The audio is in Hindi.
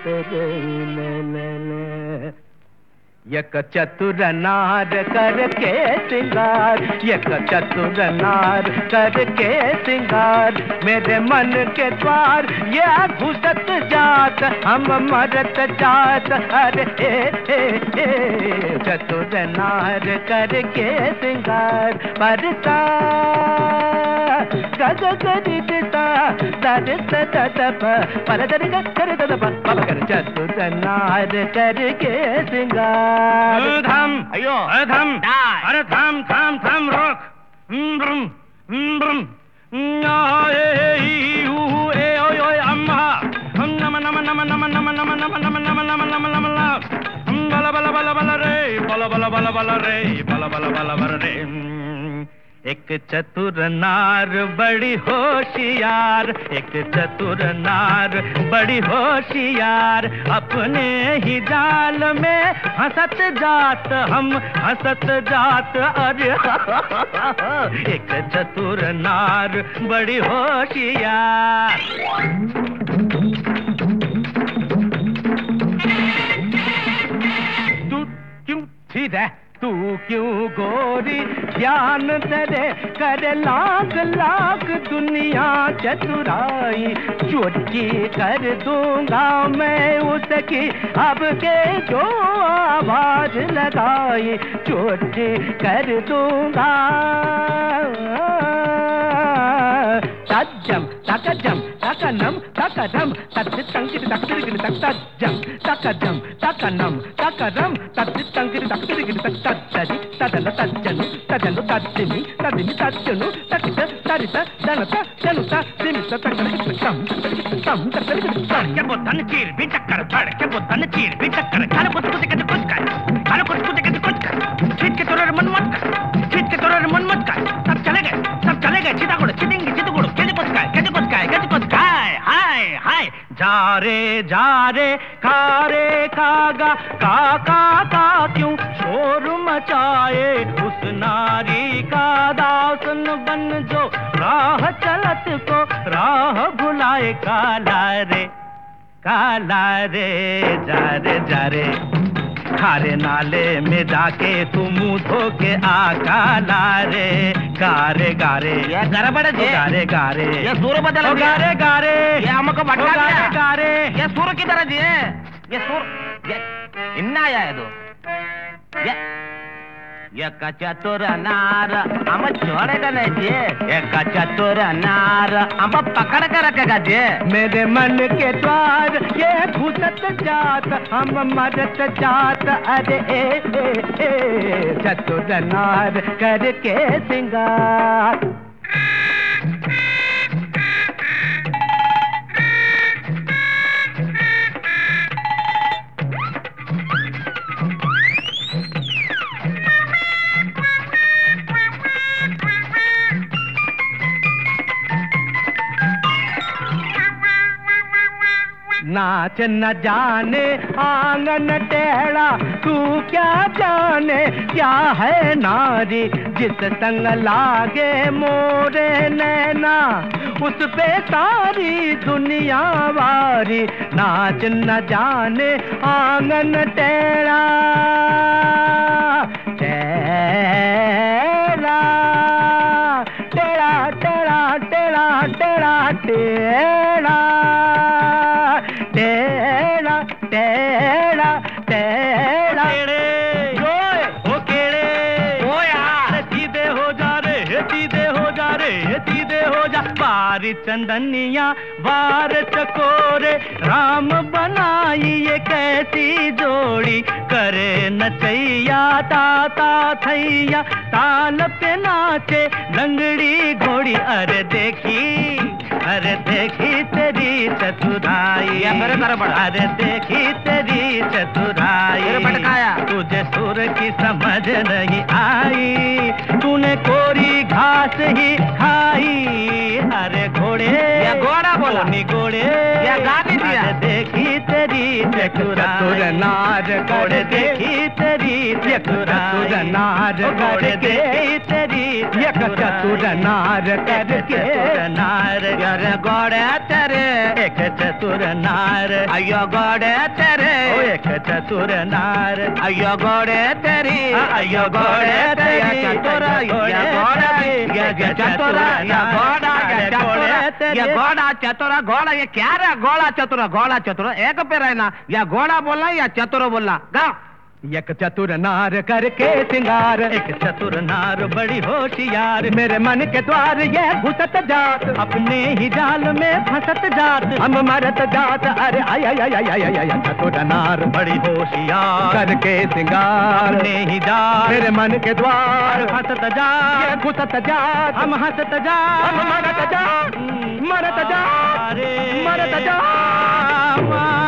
एक चतुर नार करके सिंगार, एक चतुर नार करके सिंगार, मेरे मन के द्वार ये घुसत जात, हम मरत जात। अरे चतुर नार करके सिंगार, परता गग गरि दिता दरित ददप पर दरि कर ददप बाबा कर। चतुर नार करके सिंगार। थम, अयो थम, अरे थम थम थम रोक। अम्मा नम नम नम नम नम नम नम नम नम नम नम नम बला बला बला बला रे, बला बला बला बला रे, बला बला बला बला रे। एक चतुर नार बड़ी होशियार, एक चतुर नार बड़ी होशियार, अपने ही जाल में हंसत जात, हम हंसत जात। अरे एक चतुर नार बड़ी होशियार। तू क्यों ठीक है, तू क्यों गोरी ध्यान तेरे कर लाख लाख दुनिया चतुराई, चोरी कर दूंगा मैं उसकी अब के जो आवाज लगाई, चोरी कर दूंगा। तज्जम तकजम तकनम तकदम तत्तंकिर तक्तिरिगिर तत्तज्जम तकजम तकनम तकदम तत्तंकिर तक्तिरिगिर तत्तज्जि तदन तज्जनु तदनु तज्जिमि तदिमि तज्जनु ततित तरित दनत जनुत दिमित तकरिगिर तम तम तकरिगिर तम। क्या बोतन चीर भी चक्कर पड़, क्या बोतन चीर भी चक्कर, खाने कुछ कुछ के कुछ कर, खाने कुछ कुछ के कुछ कर, चीत के तोरे मन मत कर, चीत के तोरे मन मत कर। सब चले गए चितागुड़ चितिंगी चितगुड़ कैसे कुछ खाए। हाय हाय जा रे खागा का क्यों शोर मचाए, उस नारी का दासन बन जो राह चलत को राह भुलाए। काला रे जा रे खारे नाले में जाके तू मुंह धो के आ। काला रे गारे ये गरा बड़े जे गारे ये सूर बदल गारे ये हमको बटका गारे ये सूर की तरह जी ये सूर ये इन्ना आया है दो ये चतुर नार हम छोड़ेगा नहीं जी, एक चतुर नार हम पकड़ कर रखेगा जी। मेरे मन के द्वार ये घुसत जात, हम मरत जात। अरे चतुर नार करके सिंगार। नाच न जाने आंगन टेढ़ा, तू क्या जाने क्या है नारी, जिस संग लागे मोरे नैना उस पे सारी दुनिया वारी। नाच न जाने आंगन टेढ़ा टेढ़ा टेढ़ा टेढ़ा टेढ़ा टेढ़ा टेढ़ा टेढ़ा टेढ़ा टेढ़ा ओ केड़े ओ यार सीधे हो जा रे, सीधे हो जा रे, सीधे हो जा। बारी चंदनिया बार चकोरे राम बनाई ये कैसी जोड़ी, करे नचैया ताता थैया ताल पे नाचे लंगड़ी घोड़ी। अरे देखी तेरी चतुराई, अरे देखी तेरी चतुराई, तुझे सुर की समझ नहीं आई, तूने कोरी घास ही खाई। अरे घोड़ा बोला नी घोड़े या गाने दिया। देखी तेरी चतुर नार घोड़े, देखी तेरी चतुर नार घोड़े, देखी तेरी चतुर नार करके नार घोड़े तेरे एक चतुर नार अयो गोड़े तेरे ओ एक चतुर नार अयो गोड़े तेरी अयो गोड़े तेरी चतुरा ये गोड़ा ये चतुरा ये गोड़ा ये चतुरा ये गोड़ा चतुरा गोड़ा ये क्या रे गोड़ा चतुरा एक पे रहना या घोड़ा बोलना या चतुर बोलना गा एक चतुर नार करके सिंगार एक चतुर नार बड़ी होशियार मेरे मन के द्वार ये घुसत जात अपने ही जाल में फंसत जात हम मरत जात अरे आय आय आय आय आय आय चतुर नार बड़ी होशियार करके सिंगार अपने ही जाल मेरे मन के द्वार फंसत जात ये घुसत जात हम हंसत जात हम मरत जात मरत जात मरत जात